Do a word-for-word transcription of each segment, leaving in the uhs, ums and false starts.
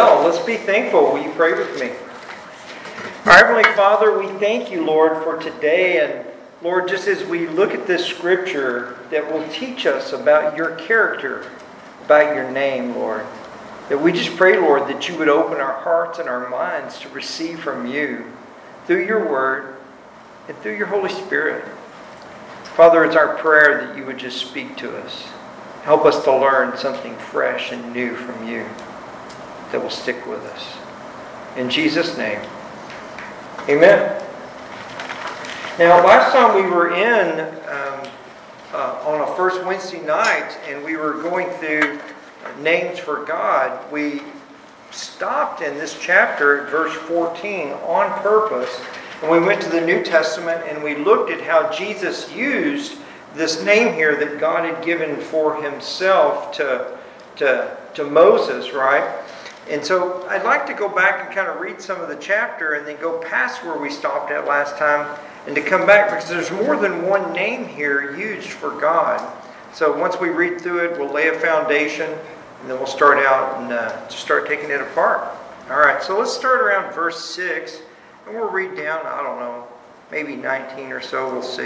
Well, let's be thankful. Will you pray with me? Our Heavenly Father, we thank you, Lord, for today. And Lord, just as we look at this scripture that will teach us about your character, about your name, Lord, that we just pray, Lord, that you would open our hearts and our minds to receive from you through your word and through your Holy Spirit. Father, it's our prayer that you would just speak to us. Help us to learn something fresh and new from you that will stick with us. In Jesus' name, amen. Now, last time we were in um, uh, on a first Wednesday night and we were going through names for God, we stopped in this chapter at verse fourteen on purpose. And we went to the New Testament and we looked at how Jesus used this name here that God had given for himself to, to, to Moses, right? And so I'd like to go back and kind of read some of the chapter and then go past where we stopped at last time and to come back because there's more than one name here used for God. So once we read through it, we'll lay a foundation and then we'll start out and uh, start taking it apart. All right, so let's start around verse six and we'll read down, I don't know, maybe nineteen or so, we'll see.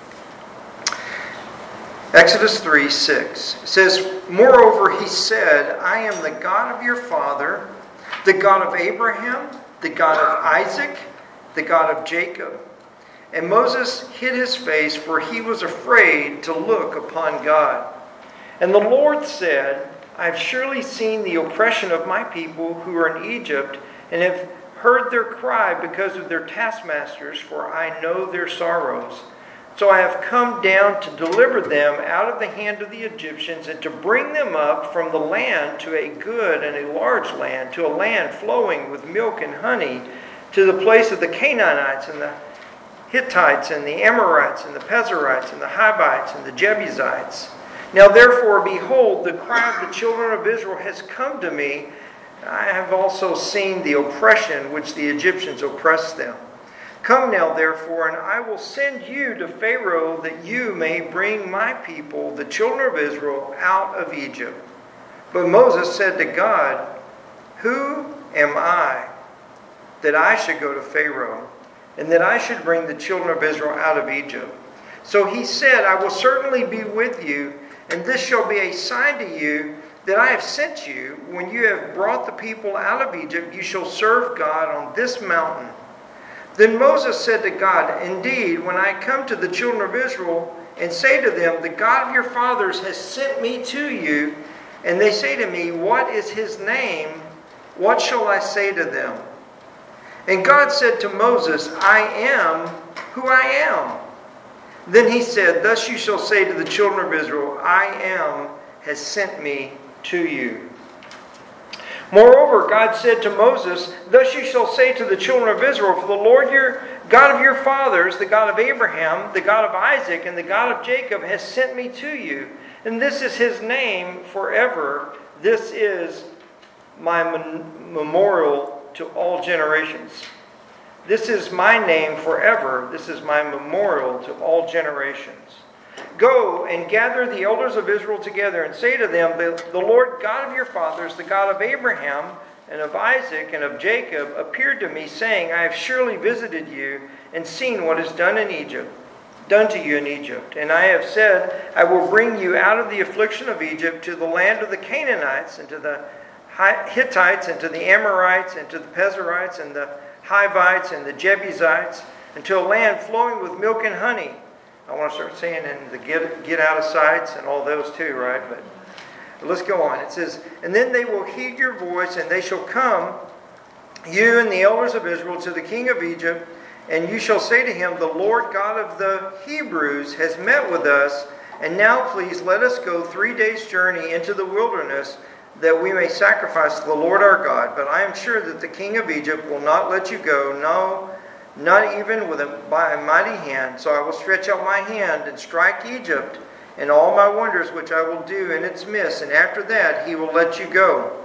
Exodus three six says, "Moreover, he said, I am the God of your father, the God of Abraham, the God of Isaac, the God of Jacob. And Moses hid his face, for he was afraid to look upon God. And the Lord said, I have surely seen the oppression of my people who are in Egypt, and have heard their cry because of their taskmasters, for I know their sorrows. So I have come down to deliver them out of the hand of the Egyptians and to bring them up from the land to a good and a large land, to a land flowing with milk and honey, to the place of the Canaanites and the Hittites and the Amorites and the Perizzites and the Hivites and the Jebusites. Now therefore, behold, the cry of the children of Israel has come to me. I have also seen the oppression which the Egyptians oppress them. Come now, therefore, and I will send you to Pharaoh, that you may bring my people, the children of Israel, out of Egypt. But Moses said to God, Who am I, that I should go to Pharaoh, and that I should bring the children of Israel out of Egypt? So he said, I will certainly be with you, and this shall be a sign to you that I have sent you. When you have brought the people out of Egypt, you shall serve God on this mountain. Then Moses said to God, Indeed, when I come to the children of Israel and say to them, The God of your fathers has sent me to you, and they say to me, What is his name? What shall I say to them? And God said to Moses, I am who I am. Then he said, Thus you shall say to the children of Israel, I am has sent me to you. Moreover, God said to Moses, Thus you shall say to the children of Israel, For the Lord your God of your fathers, the God of Abraham, the God of Isaac, and the God of Jacob, has sent me to you. And this is his name forever. This is my memorial to all generations. This is my name forever. This is my memorial to all generations. Go and gather the elders of Israel together and say to them, the, the Lord God of your fathers, the God of Abraham and of Isaac and of Jacob, appeared to me, saying, I have surely visited you and seen what is done in Egypt, done to you in Egypt. And I have said, I will bring you out of the affliction of Egypt to the land of the Canaanites and to the Hittites and to the Amorites and to the Perizzites and the Hivites and the Jebusites, and to a land flowing with milk and honey. I want to start saying in the get, get out of sights and all those too, right? But, but let's go on. It says, And then they will heed your voice, and they shall come, you and the elders of Israel, to the king of Egypt, and you shall say to him, The Lord God of the Hebrews has met with us, and now please let us go three days' journey into the wilderness, that we may sacrifice to the Lord our God. But I am sure that the king of Egypt will not let you go, no, not even with a, by a mighty hand. So I will stretch out my hand and strike Egypt and all my wonders which I will do in its midst. And after that he will let you go.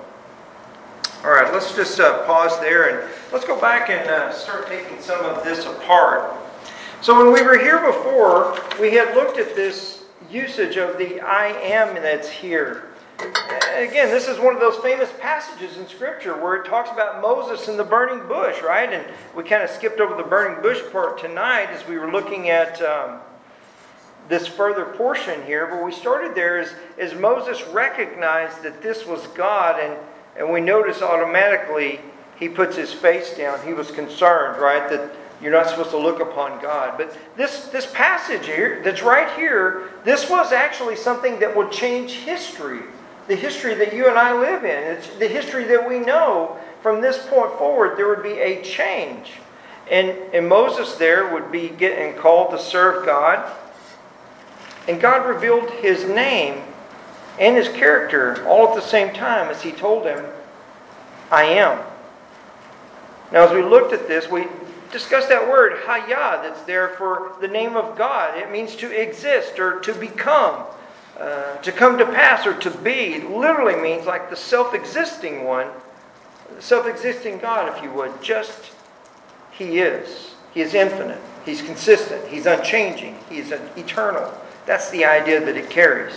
All right, let's just uh, pause there and let's go back and uh, start taking some of this apart. So when we were here before, we had looked at this usage of the I am that's here. Again, this is one of those famous passages in Scripture where it talks about Moses and the burning bush, right? And we kind of skipped over the burning bush part tonight as we were looking at um, this further portion here. But we started there as, as Moses recognized that this was God, and, and we notice automatically he puts his face down. He was concerned, right, that you're not supposed to look upon God. But this, this passage here, that's right here, this was actually something that would change history. The history that you and I live in. It's the history that we know. From this point forward, there would be a change. And, and Moses there would be getting called to serve God. And God revealed His name and His character all at the same time as He told him, I am. Now as we looked at this, we discussed that word, Hayah, that's there for the name of God. It means to exist or to become. Uh, to come to pass or to be. It literally means like the self-existing one. The self-existing God, if you would. Just He is. He is infinite. He's consistent. He's unchanging. He's eternal. That's the idea that it carries.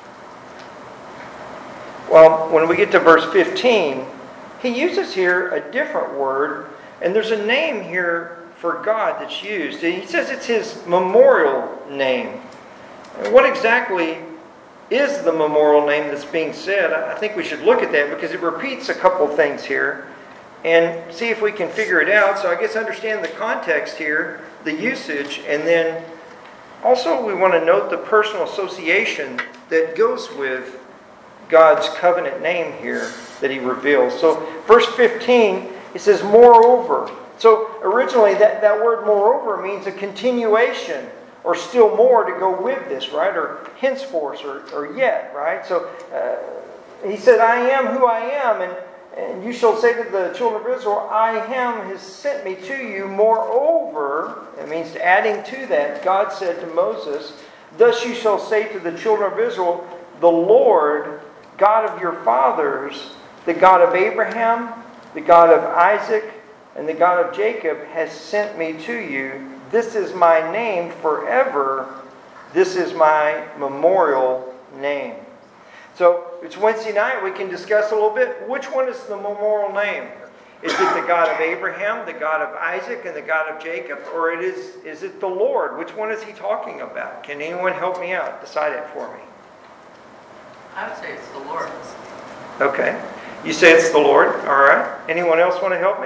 Well, when we get to verse fifteen, he uses here a different word, and there's a name here for God that's used. And he says it's His memorial name. And what exactly is the memorial name that's being said? I think we should look at that because it repeats a couple things here and see if we can figure it out. So I guess understand the context here, the usage, and then also we want to note the personal association that goes with God's covenant name here that He reveals. So verse fifteen, it says, moreover. So originally that, that word moreover means a continuation, or still more to go with this, right? Or henceforth, or, or yet, right? So uh, he said, I am who I am, and, and you shall say to the children of Israel, I am has sent me to you. Moreover, it means adding to that, God said to Moses, thus you shall say to the children of Israel, the Lord, God of your fathers, the God of Abraham, the God of Isaac, and the God of Jacob has sent me to you. This is my name forever. This is my memorial name. So it's Wednesday night. We can discuss a little bit. Which one is the memorial name? Is it the God of Abraham, the God of Isaac, and the God of Jacob? Or it is, is it the Lord? Which one is he talking about? Can anyone help me out? Decide it for me. I would say it's the Lord. Okay. You say it's the Lord. All right. Anyone else want to help me?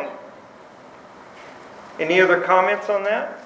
Any other comments on that?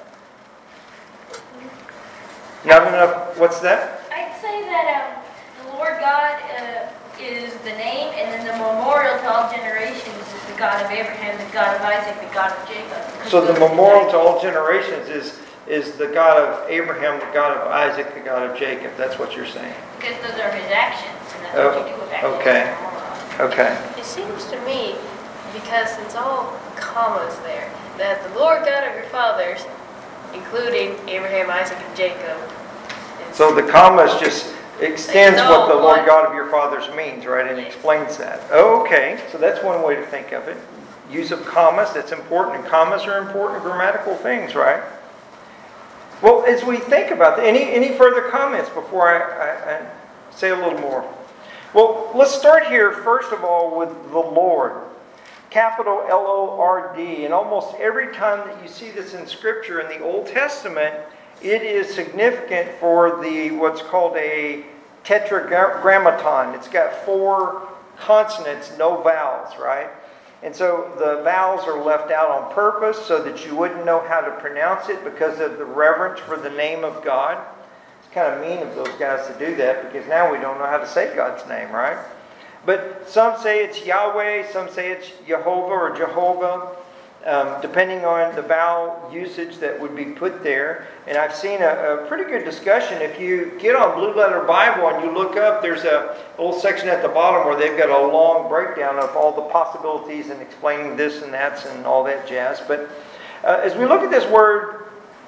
Not enough. What's that? I'd say that um, the Lord God uh, is the name, and then the memorial to all generations is the God of Abraham, the God of Isaac, the God of Jacob. So the memorial to all generations is is the God of Abraham, the God of Isaac, the God of Jacob. That's what you're saying. Because those are His actions, and that's Oh, what you do with actions. okay. Okay. It seems to me, because it's all commas there, that the Lord God of your fathers, including Abraham, Isaac, and Jacob. So the commas just extends It's what the all Lord one. God of your fathers means, right? And explains that. Oh, okay. So that's one way to think of it. Use of commas, that's important. And commas are important grammatical things, right? Well, as we think about that, any, any further comments before I, I, I say a little more? Well, let's start here, first of all, with the Lord. Capital L O R D. And almost every time that you see this in Scripture in the Old Testament, it is significant for the what's called a tetragrammaton. It's got four consonants, no vowels, right? And so the vowels are left out on purpose so that you wouldn't know how to pronounce it because of the reverence for the name of God. It's kind of mean of those guys to do that because now we don't know how to say God's name, right? But some say it's Yahweh, some say it's Jehovah or Jehovah, um, depending on the vowel usage that would be put there. And I've seen a, a pretty good discussion. If you get on Blue Letter Bible and you look up, there's a little section at the bottom where they've got a long breakdown of all the possibilities and explaining this and that and all that jazz. But uh, as we look at this word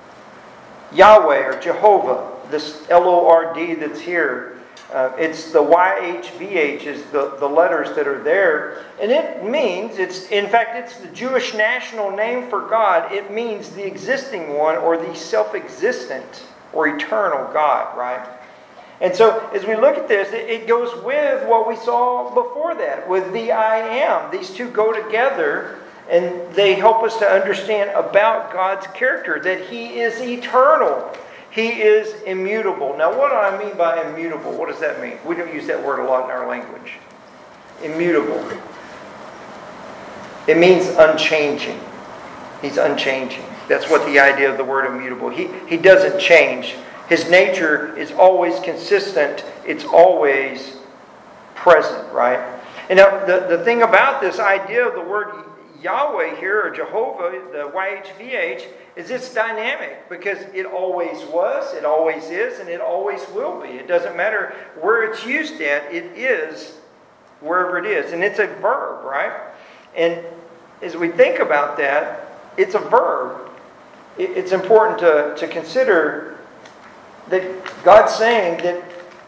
Yahweh or Jehovah, this L O R D that's here, Uh, it's the Y H V H is the, the letters that are there. And it means, it's in fact, it's the Jewish national name for God. It means the existing one or the self-existent or eternal God, right? And so as we look at this, it, it goes with what we saw before that, with the I am. These two go together, and they help us to understand about God's character, that He is eternal. He is immutable. Now, what do I mean by immutable? What does that mean? We don't use that word a lot in our language. Immutable. It means unchanging. He's unchanging. That's what the idea of the word immutable. He, he doesn't change. His nature is always consistent. It's always present, right? And now, the, the thing about this idea of the word Yahweh here, or Jehovah, the Y H V H, is it's dynamic because it always was, it always is, and it always will be. It doesn't matter where it's used at, it is wherever it is. And it's a verb, right? And as we think about that, it's a verb. It's important to, to consider that God's saying that,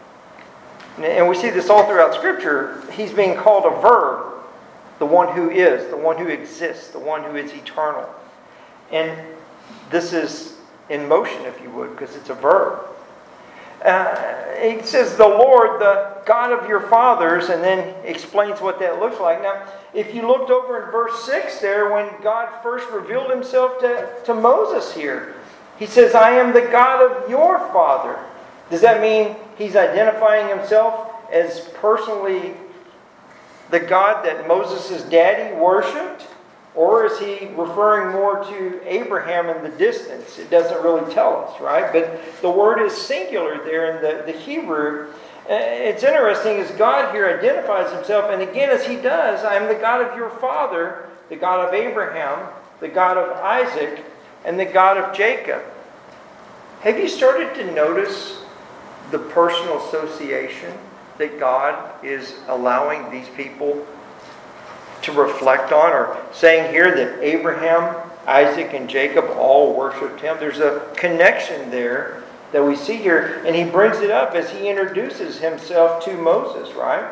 and we see this all throughout Scripture, He's being called a verb. The one who is, the one who exists, the one who is eternal. And this is in motion, if you would, because it's a verb. Uh, it says, the Lord, the God of your fathers, and then explains what that looks like. Now, if you looked over in verse six there, when God first revealed Himself to, to Moses here, He says, I am the God of your father. Does that mean He's identifying Himself as personally the God that Moses' daddy worshipped? Or is He referring more to Abraham in the distance? It doesn't really tell us, right? But the word is singular there in the, the Hebrew. It's interesting as God here identifies Himself, and again as He does, I am the God of your father, the God of Abraham, the God of Isaac, and the God of Jacob. Have you started to notice the personal association that God is allowing these people to reflect on, or saying here that Abraham, Isaac, and Jacob all worshipped Him? There's a connection there that we see here, and He brings it up as He introduces Himself to Moses, right?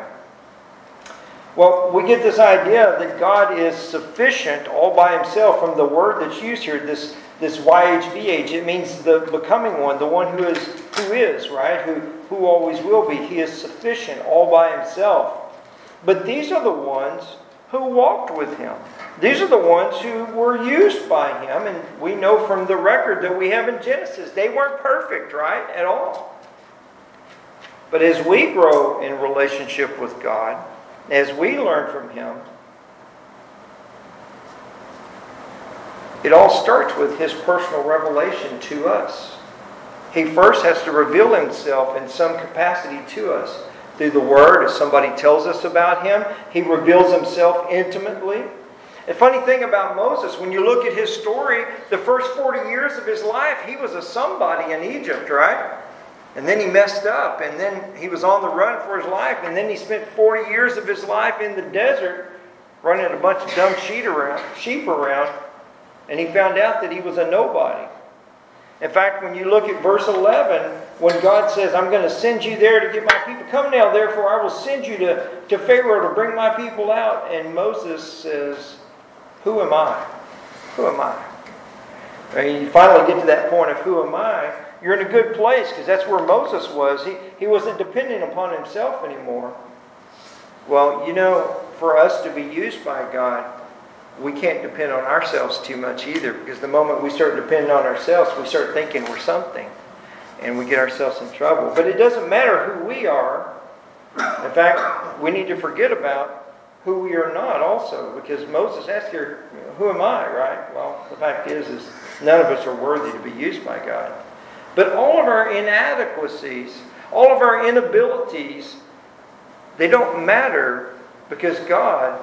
Well, we get this idea that God is sufficient all by Himself from the word that's used here, this, this Y H V H. It means the becoming one, the one who is, who is, right? Who, who always will be. He is sufficient all by Himself. But these are the ones who walked with Him. These are the ones who were used by Him. And we know from the record that we have in Genesis, they weren't perfect, right? At all. But as we grow in relationship with God, as we learn from Him, it all starts with His personal revelation to us. He first has to reveal Himself in some capacity to us. Through the Word, as somebody tells us about Him, He reveals Himself intimately. The funny thing about Moses, when you look at his story, the first forty years of his life, he was a somebody in Egypt, right? And then he messed up, and then he was on the run for his life, and then he spent forty years of his life in the desert running a bunch of dumb sheep around, sheep around, and he found out that he was a nobody. In fact, when you look at verse eleven, when God says, I'm going to send you there to get my people. Come now, therefore, I will send you to, to Pharaoh to bring my people out. And Moses says, who am I? Who am I? And you finally get to that point of who am I. You're in a good place because that's where Moses was. He, he wasn't dependent upon himself anymore. Well, you know, for us to be used by God, we can't depend on ourselves too much either, because the moment we start depending on ourselves, we start thinking we're something, and we get ourselves in trouble. But it doesn't matter who we are. In fact, we need to forget about who we are not also, because Moses asked here, who am I, right? Well, the fact is, is none of us are worthy to be used by God. But all of our inadequacies, all of our inabilities, they don't matter, because God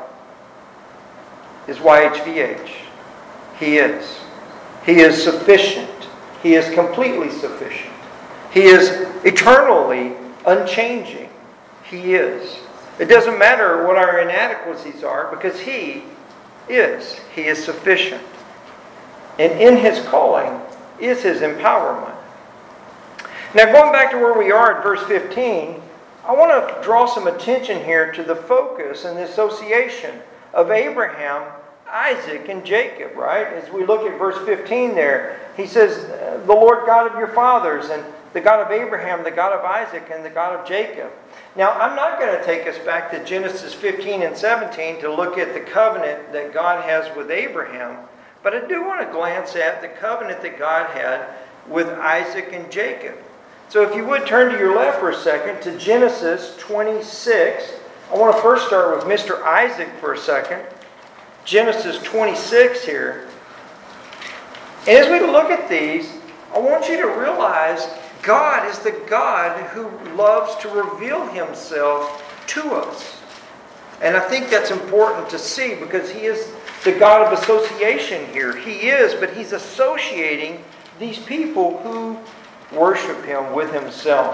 is Y H V H. He is. He is sufficient. He is completely sufficient. He is eternally unchanging. He is. It doesn't matter what our inadequacies are, because He is. He is sufficient. And in His calling is His empowerment. Now, going back to where we are at verse fifteen, I want to draw some attention here to the focus and the association of Abraham, Isaac, and Jacob, right? As we look at verse fifteen there, he says, the Lord God of your fathers. And the God of Abraham, the God of Isaac, and the God of Jacob. Now, I'm not going to take us back to Genesis fifteen and seventeen to look at the covenant that God has with Abraham, but I do want to glance at the covenant that God had with Isaac and Jacob. So if you would turn to your left for a second to Genesis twenty-six. I want to first start with Mister Isaac for a second. Genesis twenty-six here. And as we look at these, I want you to realize God is the God who loves to reveal Himself to us. And I think that's important to see because He is the God of association here. He is, but He's associating these people who worship Him with Himself.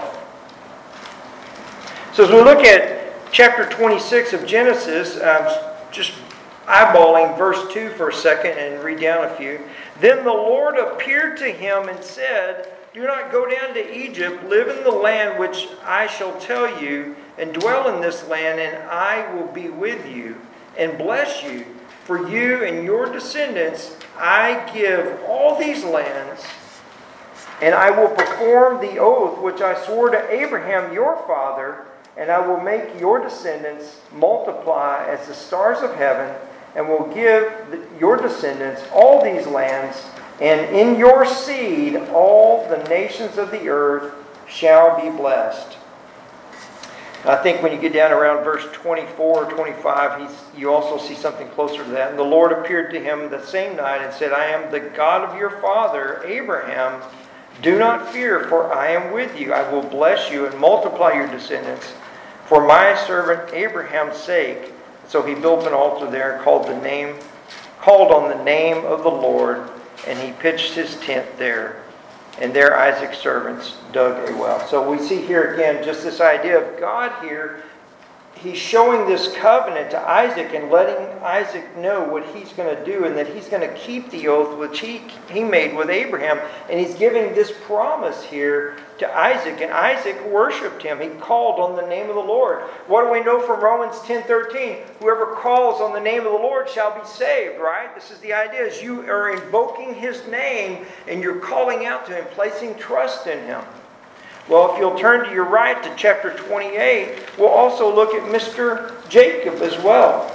So as we look at chapter twenty-six of Genesis, um, just eyeballing verse two for a second and read down a few. Then the Lord appeared to him and said, do not go down to Egypt, live in the land which I shall tell you, and dwell in this land, and I will be with you, and bless you. For you and your descendants I give all these lands, and I will perform the oath which I swore to Abraham your father, and I will make your descendants multiply as the stars of heaven, and will give your descendants all these lands, and in your seed all the nations of the earth shall be blessed. I think when you get down around verse twenty-four or twenty-five, he's, you also see something closer to that. And the Lord appeared to him the same night and said, I am the God of your father Abraham. Do not fear, for I am with you. I will bless you and multiply your descendants for my servant Abraham's sake. So he built an altar there and called the name, called on the name of the Lord, and he pitched his tent there. And there Isaac's servants dug a well. So we see here again just this idea of God here. He's showing this covenant to Isaac and letting Isaac know what he's going to do and that he's going to keep the oath which he, he made with Abraham. And he's giving this promise here to Isaac. And Isaac worshipped him. He called on the name of the Lord. What do we know from Romans ten thirteen? Whoever calls on the name of the Lord shall be saved, right? This is the idea. Is you are invoking his name and you're calling out to him, placing trust in him. Well, if you'll turn to your right to chapter twenty-eight, we'll also look at Mister Jacob as well.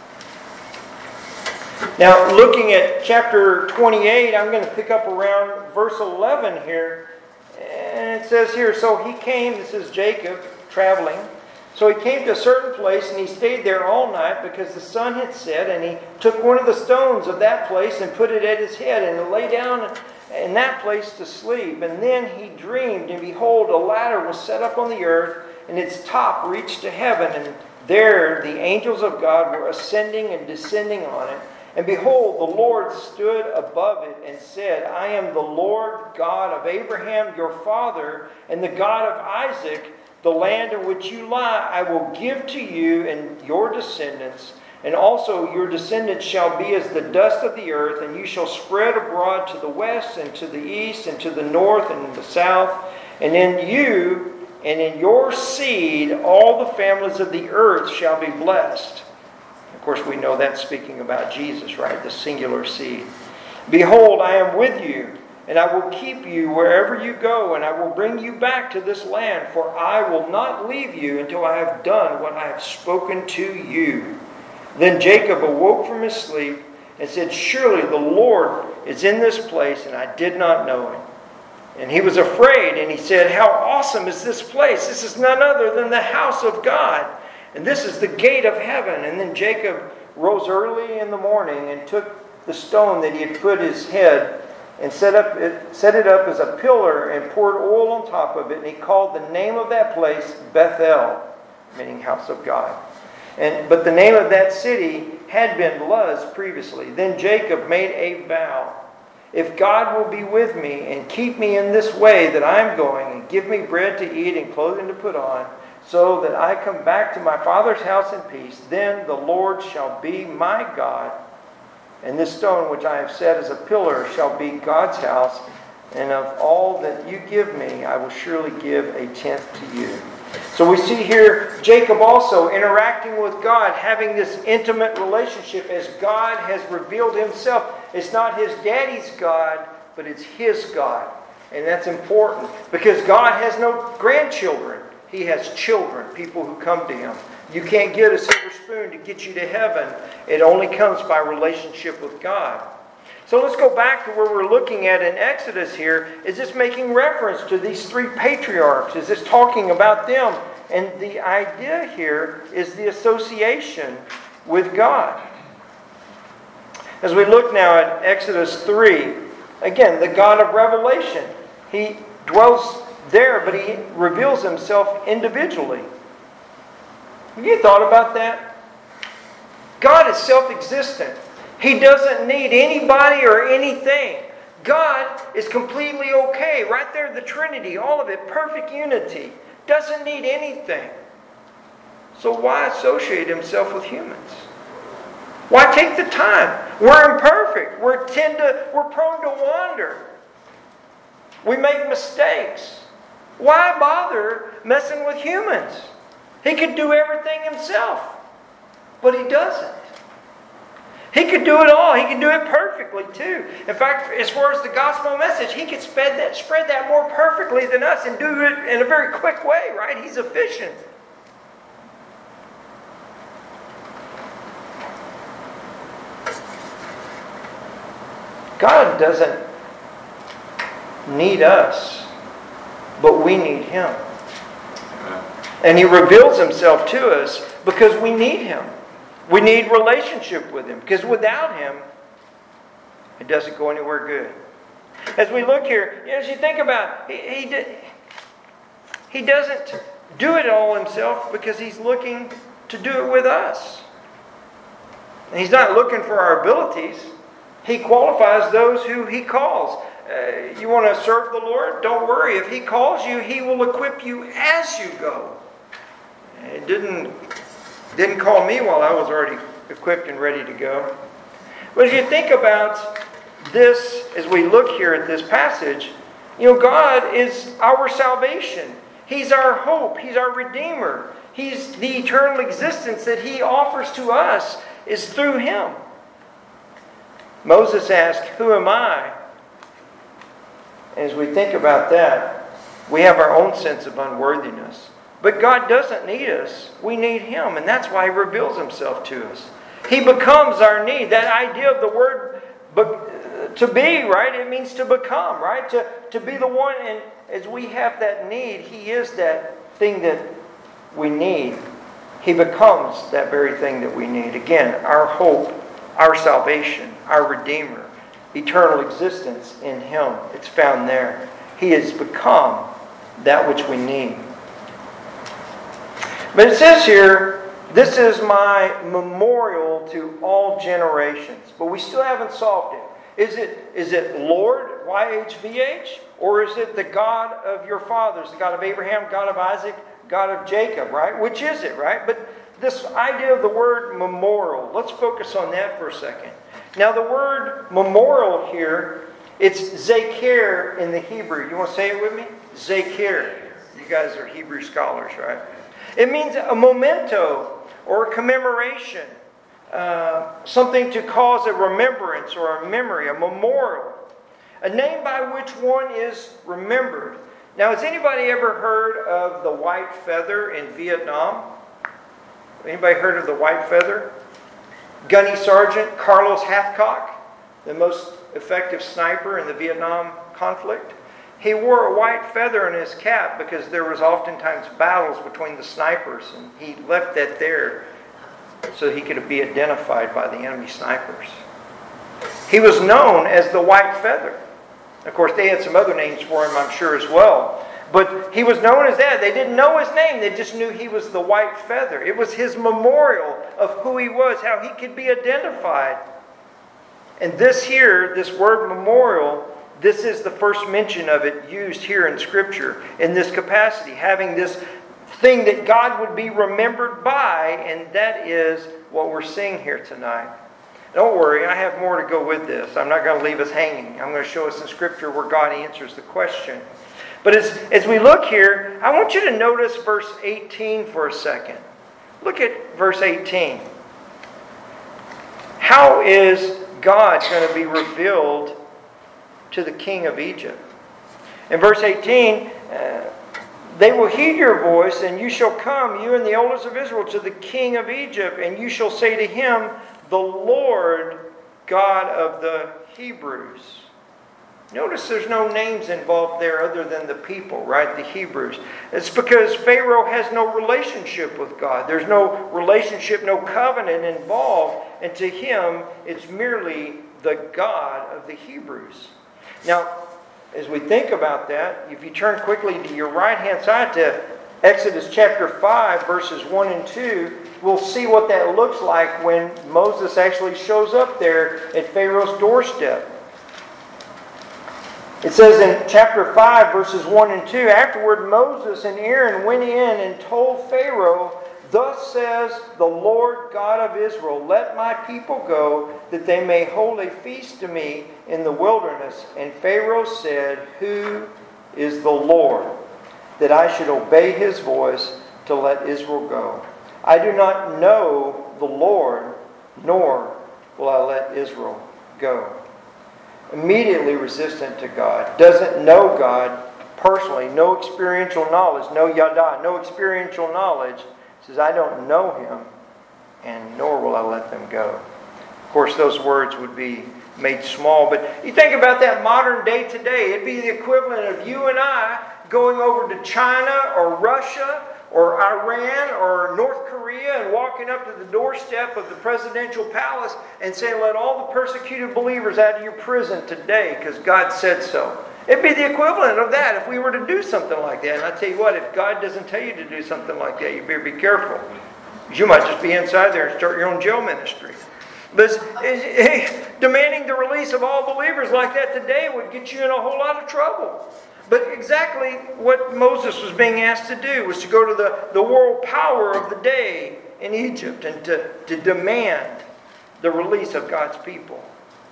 Now, looking at chapter twenty-eight, I'm going to pick up around verse eleven here. And it says here, so he came, this is Jacob traveling. So he came to a certain place and he stayed there all night because the sun had set. And he took one of the stones of that place and put it at his head and lay down in that place to sleep. And then he dreamed, and behold, a ladder was set up on the earth, and its top reached to heaven. And there the angels of God were ascending and descending on it. And behold, the Lord stood above it and said, I am the Lord God of Abraham your father, and the God of Isaac. The land in which you lie I will give to you and your descendants. And also your descendants shall be as the dust of the earth, and you shall spread abroad to the west and to the east and to the north and the south. And in you and in your seed all the families of the earth shall be blessed. Of course, we know that's speaking about Jesus, right? The singular seed. Behold, I am with you, and I will keep you wherever you go, and I will bring you back to this land, for I will not leave you until I have done what I have spoken to you. Then Jacob awoke from his sleep and said, surely the Lord is in this place, and I did not know it. And he was afraid, and he said, how awesome is this place? This is none other than the house of God, and this is the gate of heaven. And then Jacob rose early in the morning and took the stone that he had put his head and set up it, set it up as a pillar and poured oil on top of it. And he called the name of that place Bethel, meaning house of God. And but the name of that city had been Luz previously. Then Jacob made a vow. If God will be with me and keep me in this way that I am going, and give me bread to eat and clothing to put on, so that I come back to my father's house in peace, then the Lord shall be my God, and this stone which I have set as a pillar shall be God's house, and of all that you give me, I will surely give a tenth to you. So we see here Jacob also interacting with God, having this intimate relationship as God has revealed himself. It's not his daddy's God, but it's his God. And that's important because God has no grandchildren. He has children, people who come to Him. You can't get a silver spoon to get you to heaven. It only comes by relationship with God. So let's go back to where we're looking at in Exodus here. Is this making reference to these three patriarchs? Is this talking about them? And the idea here is the association with God. As we look now at Exodus three, again, the God of revelation. He dwells there, but He reveals Himself individually. Have you thought about that? God is self-existent. He doesn't need anybody or anything. God is completely okay. Right there, the Trinity, all of it, perfect unity. Doesn't need anything. So why associate Himself with humans? Why take the time? We're imperfect. We're tend to, we're prone to wander. We make mistakes. Why bother messing with humans? He could do everything Himself, but He doesn't. He could do it all. He can do it perfectly too. In fact, as far as the gospel message, He could spread that, spread that more perfectly than us and do it in a very quick way, right? He's efficient. God doesn't need us, but we need Him. And He reveals Himself to us because we need Him. We need relationship with Him. Because without Him, it doesn't go anywhere good. As we look here, as you think about it, he, he, he doesn't do it all Himself because He's looking to do it with us. And He's not looking for our abilities. He qualifies those who He calls. Uh, you want to serve the Lord? Don't worry. If He calls you, He will equip you as you go. It didn't, didn't call me while I was already equipped and ready to go. But as you think about this, as we look here at this passage, you know, God is our salvation. He's our hope. He's our Redeemer. He's the eternal existence that He offers to us is through Him. Moses asked, "Who am I?" And as we think about that, we have our own sense of unworthiness. But God doesn't need us. We need Him. And that's why He reveals Himself to us. He becomes our need. That idea of the word to be, right? It means to become, right? To, to be the one. And as we have that need, He is that thing that we need. He becomes that very thing that we need. Again, our hope, our salvation, our Redeemer, eternal existence in Him. It's found there. He has become that which we need. But it says here, this is my memorial to all generations. But we still haven't solved it. Is it, is it Lord, Y H V H? Or is it the God of your fathers, the God of Abraham, God of Isaac, God of Jacob, right? Which is it, right? But this idea of the word memorial, let's focus on that for a second. Now the word memorial here, it's zeker in the Hebrew. You want to say it with me? Zeker. You guys are Hebrew scholars, right? It means a memento or a commemoration. Uh, something to cause a remembrance or a memory, a memorial. A name by which one is remembered. Now, has anybody ever heard of the white feather in Vietnam? Anybody heard of the white feather? Gunny Sergeant Carlos Hathcock, the most effective sniper in the Vietnam conflict. He wore a white feather in his cap because there was oftentimes battles between the snipers, and he left that there so he could be identified by the enemy snipers. He was known as the white feather. Of course, they had some other names for him, I'm sure, as well. But he was known as that. They didn't know his name. They just knew he was the white feather. It was his memorial of who he was, how he could be identified. And this here, this word memorial, this is the first mention of it used here in Scripture in this capacity, having this thing that God would be remembered by, and that is what we're seeing here tonight. Don't worry, I have more to go with this. I'm not going to leave us hanging. I'm going to show us in Scripture where God answers the question. But as, as we look here, I want you to notice verse eighteen for a second. Look at verse eighteen. How is God going to be revealed to the king of Egypt? In verse eighteen, uh, they will heed your voice, and you shall come, you and the elders of Israel, to the king of Egypt, and you shall say to him, the Lord God of the Hebrews. Notice there's no names involved there other than the people, right? The Hebrews. It's because Pharaoh has no relationship with God. There's no relationship, no covenant involved. And to him, it's merely the God of the Hebrews. Now, as we think about that, if you turn quickly to your right-hand side to Exodus chapter five, verses one and two, we'll see what that looks like when Moses actually shows up there at Pharaoh's doorstep. It says in chapter five, verses one and two, afterward Moses and Aaron went in and told Pharaoh, thus says the Lord God of Israel, let my people go, that they may hold a feast to me in the wilderness. And Pharaoh said, who is the Lord, that I should obey his voice to let Israel go? I do not know the Lord, nor will I let Israel go. Immediately resistant to God, doesn't know God personally, no experiential knowledge, no yada, no experiential knowledge, says, I don't know him, and nor will I let them go. Of course, those words would be made small, but you think about that modern day today, it'd be the equivalent of you and I going over to China or Russia or Iran or North Korea and walking up to the doorstep of the presidential palace and saying, let all the persecuted believers out of your prison today because God said so. It'd be the equivalent of that if we were to do something like that. And I tell you what, if God doesn't tell you to do something like that, you better be careful. You might just be inside there and start your own jail ministry. But demanding the release of all believers like that today would get you in a whole lot of trouble. But exactly what Moses was being asked to do was to go to the, the world power of the day in Egypt and to, to demand the release of God's people.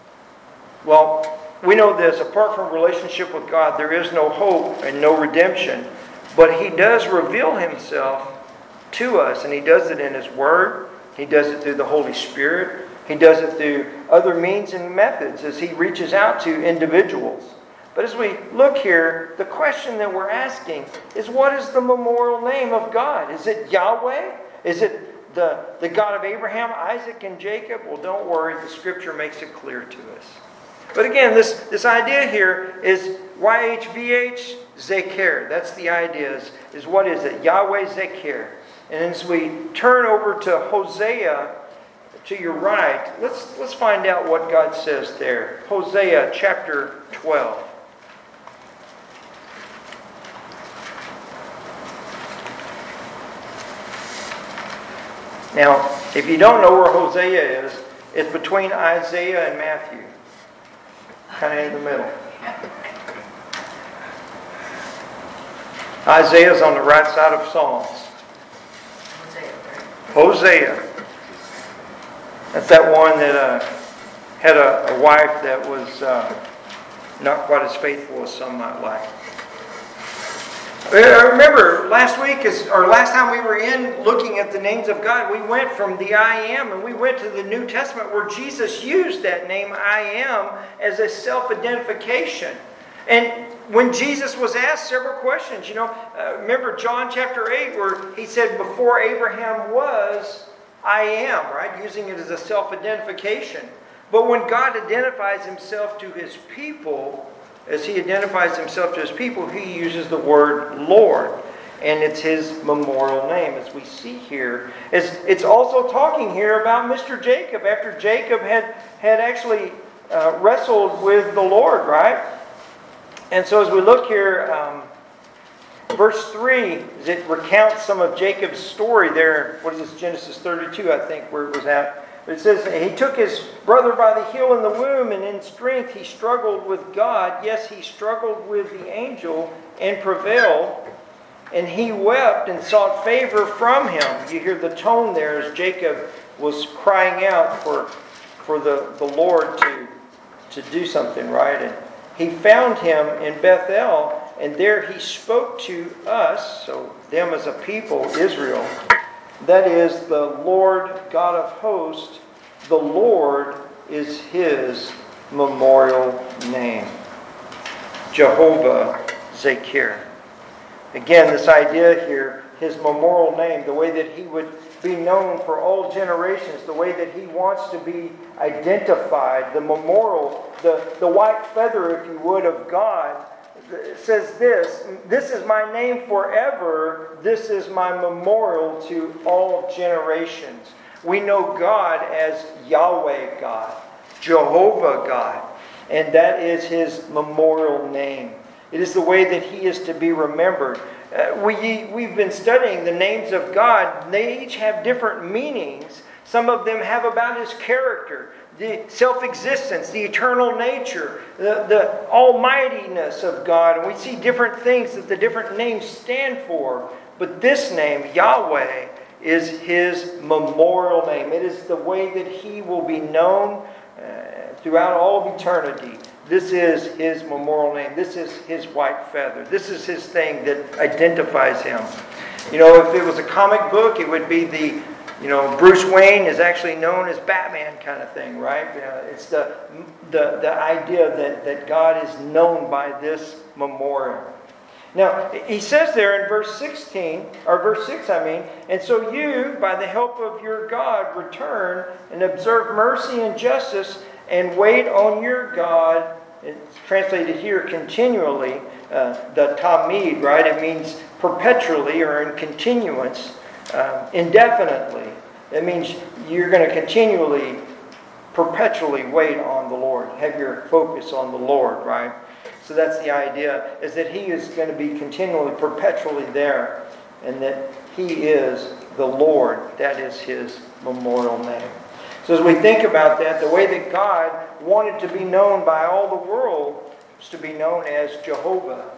Well, we know this, apart from relationship with God, there is no hope and no redemption. But He does reveal Himself to us, and He does it in His Word. He does it through the Holy Spirit. He does it through other means and methods as He reaches out to individuals. But as we look here, the question that we're asking is, what is the memorial name of God? Is it Yahweh? Is it the, the God of Abraham, Isaac, and Jacob? Well, don't worry. The Scripture makes it clear to us. But again, this, this idea here is Y H V H Zeker. That's the idea. Is, is what is it? Yahweh Zeker. And as we turn over to Hosea to your right, let's, let's find out what God says there. Hosea chapter twelve. Now, if you don't know where Hosea is, it's between Isaiah and Matthew. Kind of in the middle. Isaiah's on the right side of Psalms. Hosea. That's that one that uh, had a, a wife that was uh, not quite as faithful as some might like. I remember last week, is, or last time we were in looking at the names of God, we went from the I Am and we went to the New Testament where Jesus used that name I Am as a self-identification. And when Jesus was asked several questions, you know, uh, remember John chapter eight where He said, before Abraham was, I am, right? Using it as a self-identification. But when God identifies Himself to His people, as He identifies Himself to His people, He uses the word Lord. And it's His memorial name, as we see here. It's, it's also talking here about Mister Jacob, after Jacob had, had actually uh, wrestled with the Lord, right? And so as we look here, um, verse three, it recounts some of Jacob's story there. What is this? Genesis thirty-two, I think, where it was at. But it says, he took his brother by the heel in the womb, and in strength he struggled with God. Yes, he struggled with the angel and prevailed. And he wept and sought favor from him. You hear the tone there as Jacob was crying out for, for the, the Lord to, to do something, right? And he found him in Bethel, and there he spoke to us, so them as a people, Israel. That is the Lord God of hosts. The Lord is His memorial name. Jehovah Zakir. Again, this idea here, his memorial name, the way that he would be known for all generations, the way that he wants to be identified, the memorial, the, the white feather, if you would, of God, says this, this is my name forever, this is my memorial to all generations. We know God as Yahweh God, Jehovah God, and that is his memorial name. It is the way that he is to be remembered. Uh, we, we've been studying the names of God. They each have different meanings. Some of them have about his character, the self-existence, the eternal nature, the, the almightiness of God. And we see different things that the different names stand for. But this name, Yahweh, is his memorial name. It is the way that he will be known uh, throughout all of eternity. This is his memorial name. This is his white feather. This is his thing that identifies him. You know, if it was a comic book, it would be the, you know, Bruce Wayne is actually known as Batman kind of thing, right? Uh, it's the, the, the idea that, that God is known by this memorial. Now, he says there in verse sixteen, or verse six, I mean, and so you, by the help of your God, return and observe mercy and justice and wait on your God. It's translated here continually, uh, the tamid, right? It means perpetually or in continuance, uh, indefinitely. It means you're going to continually, perpetually wait on the Lord. Have your focus on the Lord, right? So that's the idea, is that he is going to be continually, perpetually there, and that he is the Lord. That is his memorial name. So as we think about that, the way that God wanted to be known by all the world was to be known as Jehovah,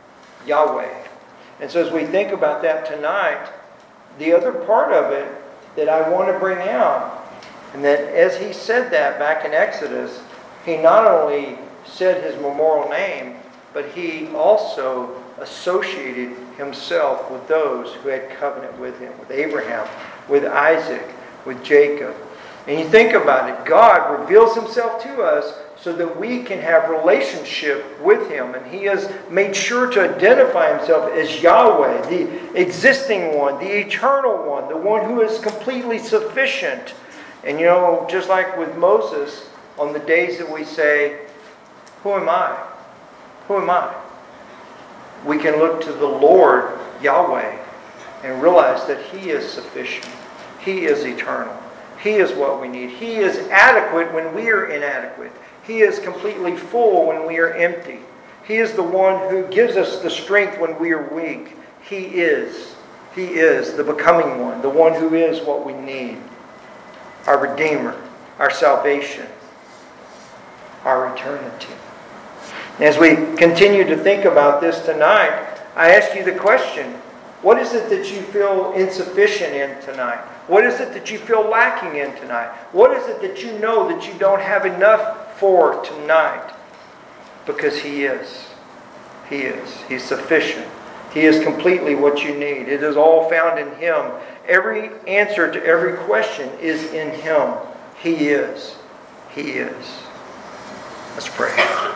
Yahweh. And so as we think about that tonight, the other part of it that I want to bring out, and that as he said that back in Exodus, he not only said his memorial name, but he also associated himself with those who had covenant with him, with Abraham, with Isaac, with Jacob. And you think about it, God reveals himself to us so that we can have relationship with him. And he has made sure to identify himself as Yahweh, the existing one, the eternal one, the one who is completely sufficient. And you know, just like with Moses, on the days that we say, who am I? Who am I? We can look to the Lord, Yahweh, and realize that he is sufficient. He is eternal. He is what we need. He is adequate when we are inadequate. He is completely full when we are empty. He is the one who gives us the strength when we are weak. He is. He is the becoming one, the one who is what we need. Our Redeemer, our salvation, our eternity. As we continue to think about this tonight, I ask you the question, what is it that you feel insufficient in tonight? What is it that you feel lacking in tonight? What is it that you know that you don't have enough for tonight? Because he is. He is. He's sufficient. He is completely what you need. It is all found in him. Every answer to every question is in him. He is. He is. Let's pray.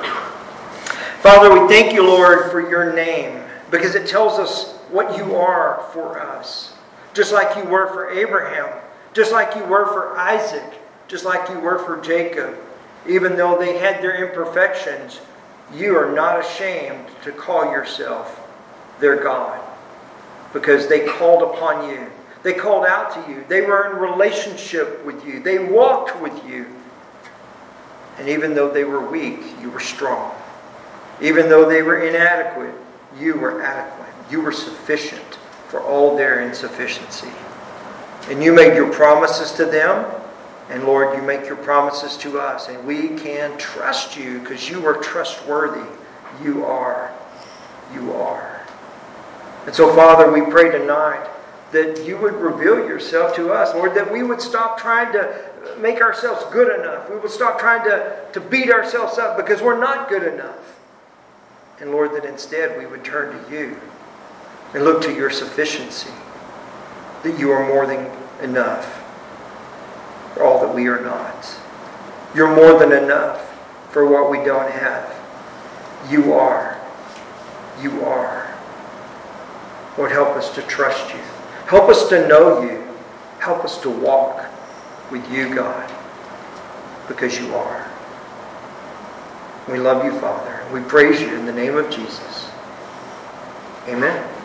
Father, we thank you, Lord, for your name, because it tells us what you are for us. Just like you were for Abraham, just like you were for Isaac, just like you were for Jacob. Even though they had their imperfections, you are not ashamed to call yourself their God, because they called upon you. They called out to you. They were in relationship with you. They walked with you. And even though they were weak, you were strong. Even though they were inadequate, you were adequate. You were sufficient for all their insufficiency. And you made your promises to them. And Lord, you make your promises to us. And we can trust you because you are trustworthy. You are. You are. And so, Father, we pray tonight that you would reveal yourself to us. Lord, that we would stop trying to make ourselves good enough. We would stop trying to, to beat ourselves up because we're not good enough. And Lord, that instead we would turn to you and look to your sufficiency. That you are more than enough for all that we are not. You're more than enough for what we don't have. You are. you are. Lord, help us to trust you. Help us to know you. Help us to walk with you, God, because you are. We love you, Father. We praise you in the name of Jesus. Amen.